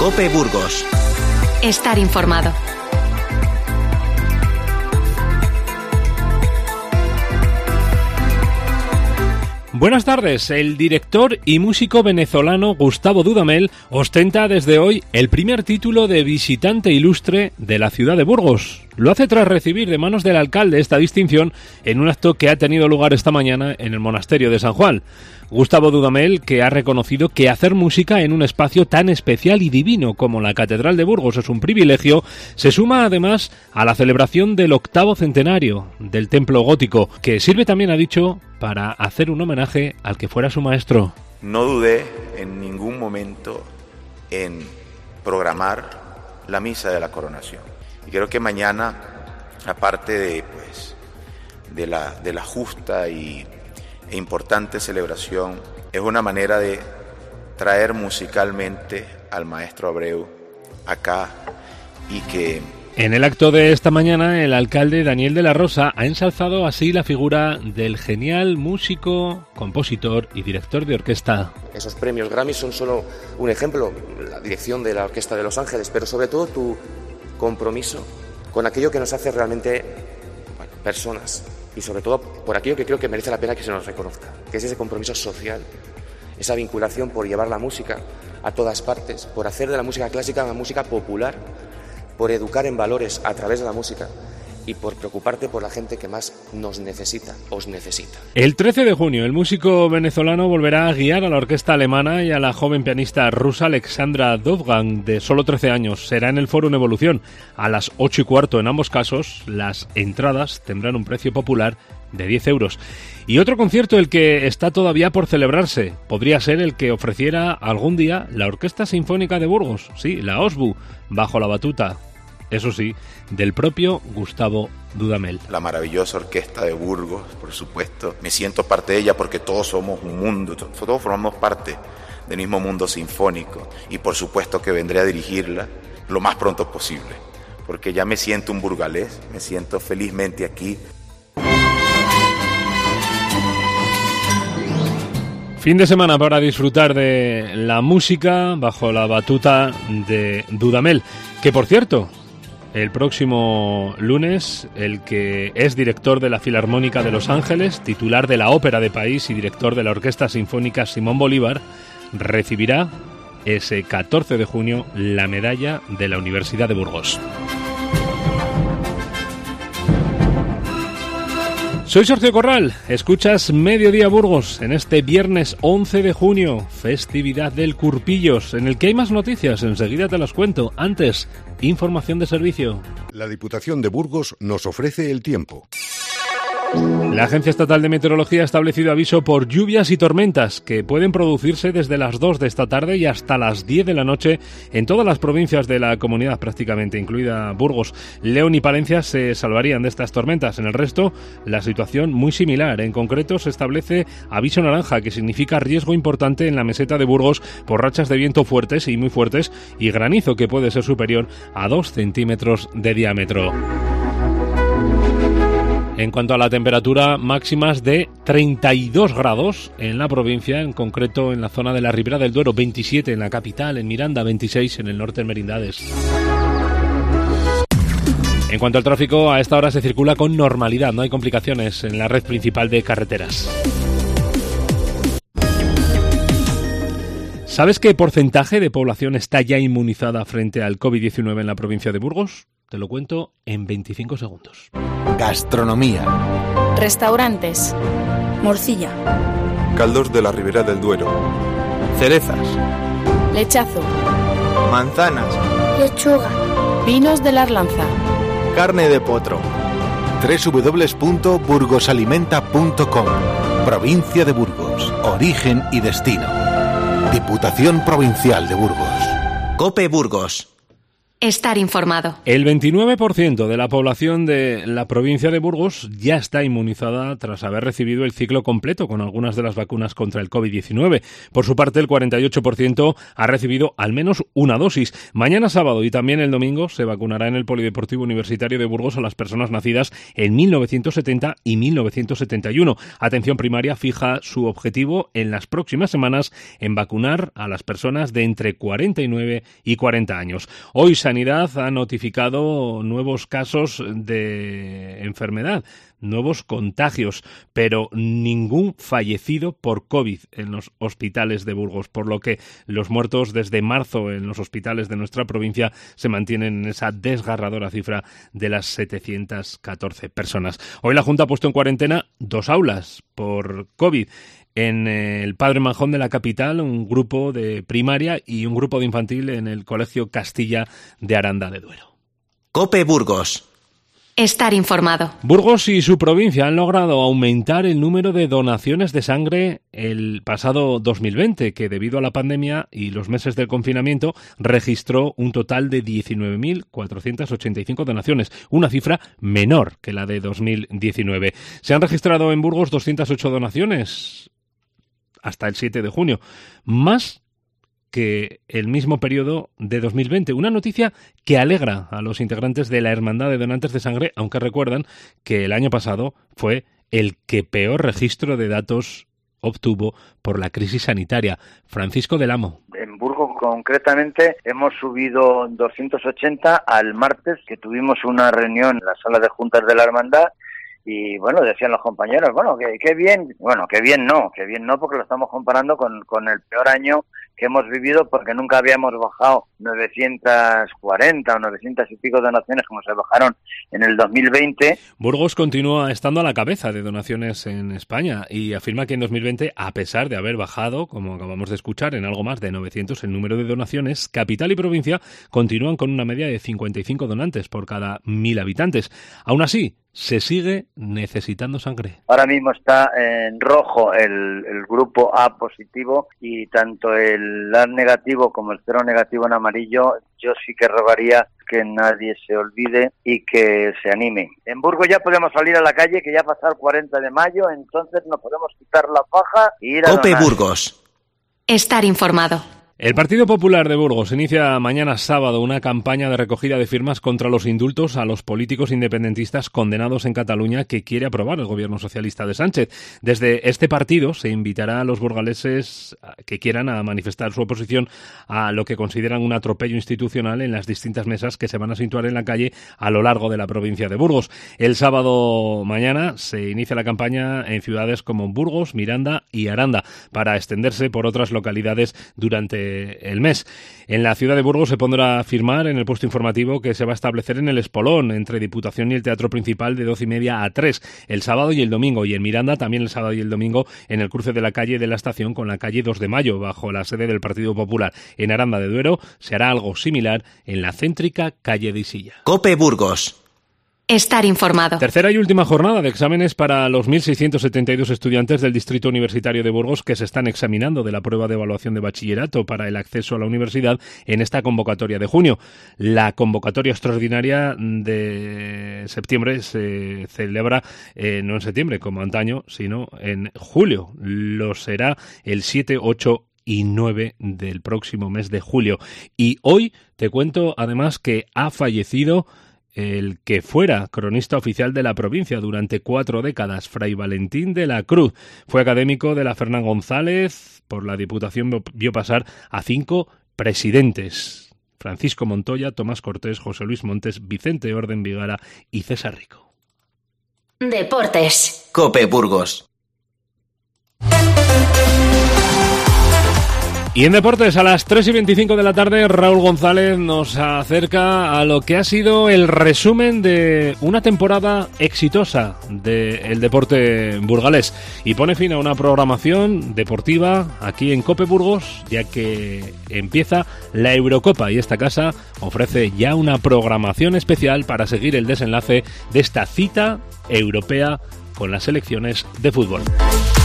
COPE Burgos. Estar informado. Buenas tardes. El director y músico venezolano Gustavo Dudamel ostenta desde hoy el primer título de visitante ilustre de la ciudad de Burgos. Lo hace tras recibir de manos del alcalde esta distinción en un acto que ha tenido lugar esta mañana en el monasterio de San Juan. Gustavo Dudamel, que ha reconocido que hacer música en un espacio tan especial y divino como la Catedral de Burgos es un privilegio, se suma además a la celebración del 8º centenario del templo gótico, que sirve también, ha dicho, para hacer un homenaje al que fuera su maestro. No dudé en ningún momento en programar la misa de la coronación. Y creo que mañana, aparte de la justa e importante celebración, es una manera de traer musicalmente al maestro Abreu acá y que... En el acto de esta mañana, el alcalde Daniel de la Rosa ha ensalzado así la figura del genial músico, compositor y director de orquesta. Esos premios Grammy son solo un ejemplo, la dirección de la Orquesta de Los Ángeles, pero sobre todo tu compromiso con aquello que nos hace realmente personas y sobre todo por aquello que creo que merece la pena que se nos reconozca, que es ese compromiso social, esa vinculación por llevar la música a todas partes, por hacer de la música clásica una música popular, por educar en valores a través de la música y por preocuparte por la gente que más nos necesita, os necesita. El 13 de junio, el músico venezolano volverá a guiar a la orquesta alemana y a la joven pianista rusa Alexandra Dovgan, de solo 13 años. Será en el Fórum Evolución, a las 8:15. En ambos casos, las entradas tendrán un precio popular de 10 euros. Y otro concierto, el que está todavía por celebrarse, podría ser el que ofreciera algún día la Orquesta Sinfónica de Burgos, sí, la OSBU, bajo la batuta, eso sí, del propio Gustavo Dudamel. La maravillosa Orquesta de Burgos, por supuesto. Me siento parte de ella porque todos somos un mundo, todos formamos parte del mismo mundo sinfónico. Y por supuesto que vendré a dirigirla lo más pronto posible, porque ya me siento un burgalés, me siento felizmente aquí. Fin de semana para disfrutar de la música bajo la batuta de Dudamel, que por cierto, el próximo lunes, el que es director de la Filarmónica de Los Ángeles, titular de la Ópera de País y director de la Orquesta Sinfónica Simón Bolívar, recibirá ese 14 de junio la medalla de la Universidad de Burgos. Soy Sergio Corral, escuchas Mediodía Burgos en este viernes 11 de junio, festividad del Curpillos, en el que hay más noticias, enseguida te las cuento. Antes, información de servicio. La Diputación de Burgos nos ofrece el tiempo. La Agencia Estatal de Meteorología ha establecido aviso por lluvias y tormentas que pueden producirse desde las 2 de esta tarde y hasta las 10 de la noche en todas las provincias de la comunidad prácticamente, incluida Burgos. León y Palencia se salvarían de estas tormentas. En el resto, la situación muy similar. En concreto, se establece aviso naranja, que significa riesgo importante en la meseta de Burgos por rachas de viento fuertes y muy fuertes y granizo que puede ser superior a 2 centímetros de diámetro. En cuanto a la temperatura, máximas de 32 grados en la provincia, en concreto en la zona de la Ribera del Duero, 27 en la capital, en Miranda, 26 en el norte de Merindades. En cuanto al tráfico, a esta hora se circula con normalidad, no hay complicaciones en la red principal de carreteras. ¿Sabes qué porcentaje de población está ya inmunizada frente al COVID-19 en la provincia de Burgos? Te lo cuento en 25 segundos. Gastronomía. Restaurantes. Morcilla. Caldos de la Ribera del Duero. Cerezas. Lechazo. Manzanas. Lechuga. Vinos de la Arlanza. Carne de potro. www.burgosalimenta.com. Provincia de Burgos. Origen y destino. Diputación Provincial de Burgos. COPE Burgos. Estar informado. El 29% de la población de la provincia de Burgos ya está inmunizada tras haber recibido el ciclo completo con algunas de las vacunas contra el COVID-19. Por su parte, el 48% ha recibido al menos una dosis. Mañana sábado y también el domingo se vacunará en el Polideportivo Universitario de Burgos a las personas nacidas en 1970 y 1971. Atención Primaria fija su objetivo en las próximas semanas en vacunar a las personas de entre 49 y 40 años. Hoy Sanidad ha notificado nuevos casos de enfermedad, nuevos contagios, pero ningún fallecido por COVID en los hospitales de Burgos, por lo que los muertos desde marzo en los hospitales de nuestra provincia se mantienen en esa desgarradora cifra de las 714 personas. Hoy la Junta ha puesto en cuarentena 2 aulas por COVID. En el Padre Manjón de la capital, un grupo de primaria y un grupo de infantil en el Colegio Castilla de Aranda de Duero. COPE Burgos. Estar informado. Burgos y su provincia han logrado aumentar el número de donaciones de sangre el pasado 2020, que debido a la pandemia y los meses del confinamiento registró un total de 19.485 donaciones, una cifra menor que la de 2019. Se han registrado en Burgos 208 donaciones hasta el 7 de junio, más que el mismo periodo de 2020. Una noticia que alegra a los integrantes de la Hermandad de Donantes de Sangre, aunque recuerdan que el año pasado fue el que peor registro de datos obtuvo por la crisis sanitaria. Francisco del Amo. En Burgos concretamente hemos subido 280 al martes, que tuvimos una reunión en la sala de juntas de la Hermandad. Y bueno, decían los compañeros, qué bien no, porque lo estamos comparando con el peor año que hemos vivido, porque nunca habíamos bajado 940 o 900 y pico donaciones como se bajaron en el 2020. Burgos continúa estando a la cabeza de donaciones en España y afirma que en 2020, a pesar de haber bajado, como acabamos de escuchar, en algo más de 900 el número de donaciones, capital y provincia continúan con una media de 55 donantes por cada 1.000 habitantes. Aún así, se sigue necesitando sangre. Ahora mismo está en rojo el grupo A positivo y tanto el A negativo como el cero negativo en amarillo. Yo sí que rogaría que nadie se olvide y que se anime. En Burgos ya podemos salir a la calle, que ya ha pasado el 40 de mayo, entonces nos podemos quitar la faja y ir a COPE donar. Burgos. Estar informado. El Partido Popular de Burgos inicia mañana sábado una campaña de recogida de firmas contra los indultos a los políticos independentistas condenados en Cataluña que quiere aprobar el gobierno socialista de Sánchez. Desde este partido se invitará a los burgaleses que quieran a manifestar su oposición a lo que consideran un atropello institucional en las distintas mesas que se van a situar en la calle a lo largo de la provincia de Burgos. El sábado mañana se inicia la campaña en ciudades como Burgos, Miranda y Aranda, para extenderse por otras localidades durante el mes. En la ciudad de Burgos se pondrá a firmar en el puesto informativo que se va a establecer en el Espolón, entre Diputación y el Teatro Principal, de 12:30 a 3, el sábado y el domingo, y en Miranda también el sábado y el domingo en el cruce de la calle de la Estación con la calle 2 de Mayo, bajo la sede del Partido Popular. En Aranda de Duero se hará algo similar en la céntrica calle de Isilla. COPE Burgos. Estar informado. Tercera y última jornada de exámenes para los 1.672 estudiantes del Distrito Universitario de Burgos que se están examinando de la prueba de evaluación de bachillerato para el acceso a la universidad en esta convocatoria de junio. La convocatoria extraordinaria de septiembre se celebra no en septiembre como antaño, sino en julio. Lo será el 7, 8 y 9 del próximo mes de julio. Y hoy te cuento además que ha fallecido el que fuera cronista oficial de la provincia durante 4 décadas, Fray Valentín de la Cruz. Fue académico de la Fernán González. Por la Diputación vio pasar a 5 presidentes: Francisco Montoya, Tomás Cortés, José Luis Montes, Vicente Orden Vigara y César Rico. Deportes. COPE Burgos. Y en deportes, a las 3:25 de la tarde, Raúl González nos acerca a lo que ha sido el resumen de una temporada exitosa del deporte burgalés y pone fin a una programación deportiva aquí en COPE Burgos, ya que empieza la Eurocopa y esta casa ofrece ya una programación especial para seguir el desenlace de esta cita europea con las selecciones de fútbol.